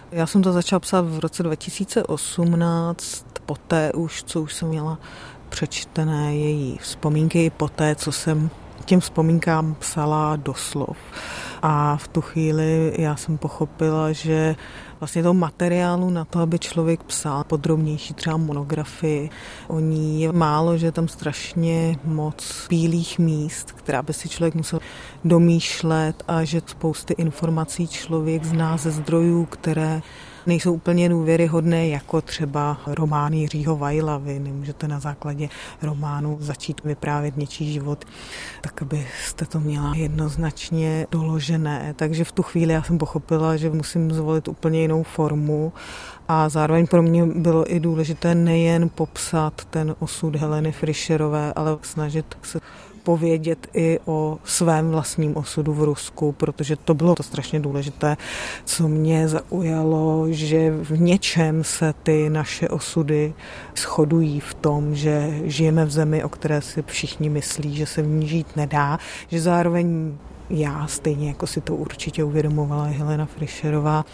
Já jsem to začala psát v roce 2018, poté už, co už jsem měla přečtené její vzpomínky, poté, co jsem těm vzpomínkám psala doslov. A v tu chvíli já jsem pochopila, že vlastně toho materiálu na to, aby člověk psal podrobnější třeba monografii o ní je málo, že je tam strašně moc bílých míst, která by si člověk musel domýšlet a že spousty informací člověk zná ze zdrojů, které nejsou úplně důvěryhodné, jako třeba román Jiřího Vajla. Vy nemůžete na základě románu začít vyprávět něčí život, tak abyste to měla jednoznačně doložené. Takže v tu chvíli já jsem pochopila, že musím zvolit úplně jinou formu a zároveň pro mě bylo i důležité nejen popsat ten osud Heleny Fischerové, ale snažit se povědět i o svém vlastním osudu v Rusku, protože to bylo to strašně důležité, co mě zaujalo, že v něčem se ty naše osudy shodují v tom, že žijeme v zemi, o které si všichni myslí, že se v ní žít nedá, že zároveň já, stejně jako si to určitě uvědomovala Helena Fischerová,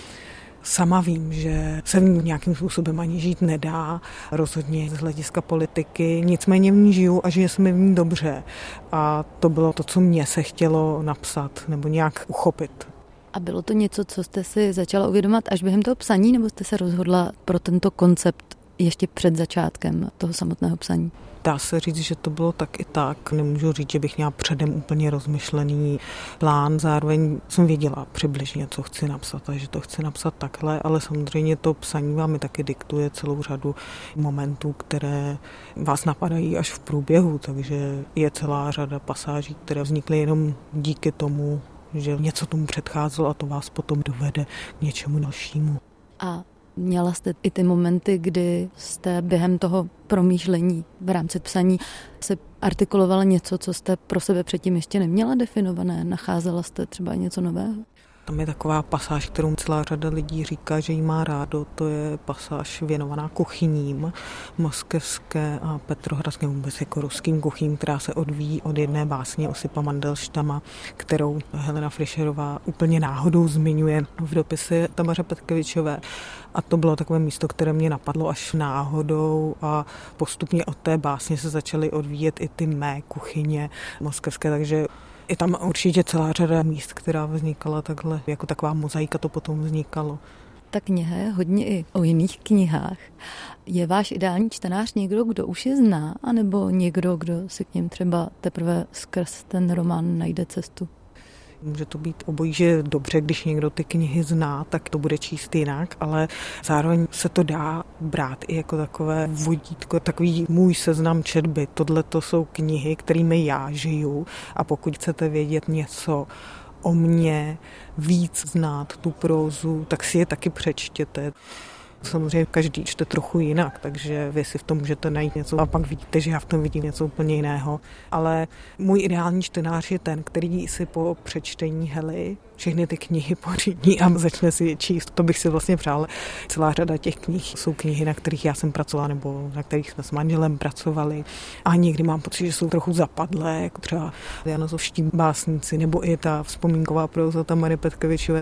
sama vím, že se v ní nějakým způsobem ani žít nedá, rozhodně z hlediska politiky, nicméně v ní žiju a žije se mi v ní dobře. A to bylo to, co mě se chtělo napsat nebo nějak uchopit. A bylo to něco, co jste si začala uvědomovat až během toho psaní, nebo jste se rozhodla pro tento koncept ještě před začátkem toho samotného psaní? Dá se říct, že to bylo tak i tak. Nemůžu říct, že bych měla předem úplně rozmyšlený plán. Zároveň jsem věděla přibližně, co chci napsat a že to chci napsat takhle, ale samozřejmě to psaní vám i taky diktuje celou řadu momentů, které vás napadají až v průběhu, takže je celá řada pasáží, které vznikly jenom díky tomu, že něco tomu předcházelo a to vás potom dovede k něčemu dalšímu. A měla jste i ty momenty, kdy jste během toho promýšlení v rámci psaní se artikulovala něco, co jste pro sebe předtím ještě neměla definované? Nacházela jste třeba něco nového? Tam je taková pasáž, kterou celá řada lidí říká, že jí má rádo. To je pasáž věnovaná kuchyním moskevské a petrohradské, vůbec jako ruským kuchyním, která se odvíjí od jedné básně Osipa Mandelštama, kterou Helena Fischerová úplně náhodou zmiňuje v dopise Tamaře Petkevičové. A to bylo takové místo, které mě napadlo až náhodou a postupně od té básně se začaly odvíjet i ty mé kuchyně moskevské, takže je tam určitě celá řada míst, která vznikala takhle, jako taková mozaika to potom vznikalo. Ta kniha je hodně i o jiných knihách. Je váš ideální čtenář někdo, kdo už je zná, anebo někdo, kdo si k něm třeba teprve skrz ten román najde cestu? Může to být obojí, že je dobře, když někdo ty knihy zná, tak to bude číst jinak, ale zároveň se to dá brát i jako takové vodítko, takový můj seznam četby. Tohle to jsou knihy, kterými já žiju a pokud chcete vědět něco o mně, víc znát tu prózu, tak si je taky přečtěte. Samozřejmě každý čte trochu jinak, takže vy si v tom můžete najít něco a pak vidíte, že já v tom vidím něco úplně jiného. Ale můj ideální čtenář je ten, který si po přečtení Hely všechny ty knihy pořídí a začne si je číst. To bych si vlastně přál. Celá řada těch knih jsou knihy, na kterých já jsem pracovala nebo na kterých jsme s manželem pracovali. A někdy mám pocit, že jsou trochu zapadlé, jako třeba Janozovští básníci nebo i ta vzpomínková próza Tamary Petkevičové.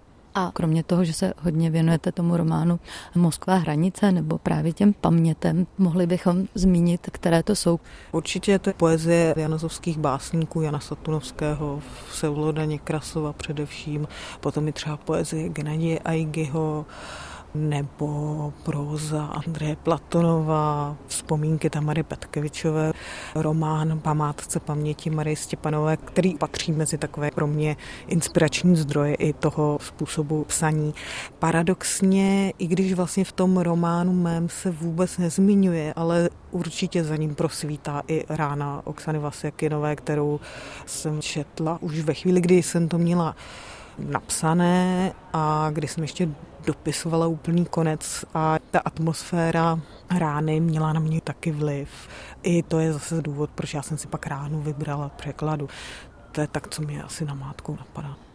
A kromě toho, že se hodně věnujete tomu románu Moskva hranice nebo právě těm pamětem, mohli bychom zmínit, které to jsou? Určitě je to poezie janozovských básníků, Jana Satunovského, Vsevoloda Někrasova především, potom i třeba poezie Gennadije Ajgyho, nebo próza Andreje Platonova, vzpomínky Tamary Petkevičové, román Památce paměti Marie Stěpanové, který patří mezi takové pro mě inspirační zdroje i toho způsobu psaní. Paradoxně, i když vlastně v tom románu mém se vůbec nezmiňuje, ale určitě za ním prosvítá i Rána Oksany Vasjakinové, kterou jsem četla už ve chvíli, kdy jsem to měla napsané a kdy jsem ještě dopisovala úplný konec a ta atmosféra Rány měla na mě taky vliv. I to je zase důvod, proč já jsem si pak Ránu vybrala v překladu. To je tak, co mě asi namátkou napadá.